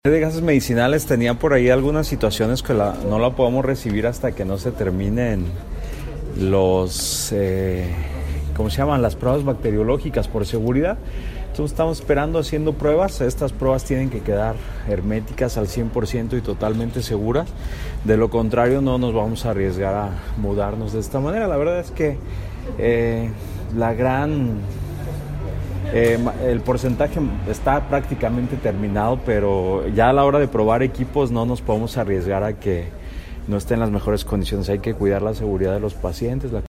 De gases medicinales tenía por ahí algunas situaciones que no la podemos recibir hasta que no se terminen los, ¿cómo se llaman? Las pruebas bacteriológicas por seguridad. Entonces estamos esperando haciendo pruebas. Estas pruebas tienen que quedar herméticas al 100% y totalmente seguras. De lo contrario no nos vamos a arriesgar a mudarnos de esta manera. La verdad es que el porcentaje está prácticamente terminado, pero ya a la hora de probar equipos no nos podemos arriesgar a que no estén en las mejores condiciones. Hay que cuidar la seguridad de los pacientes.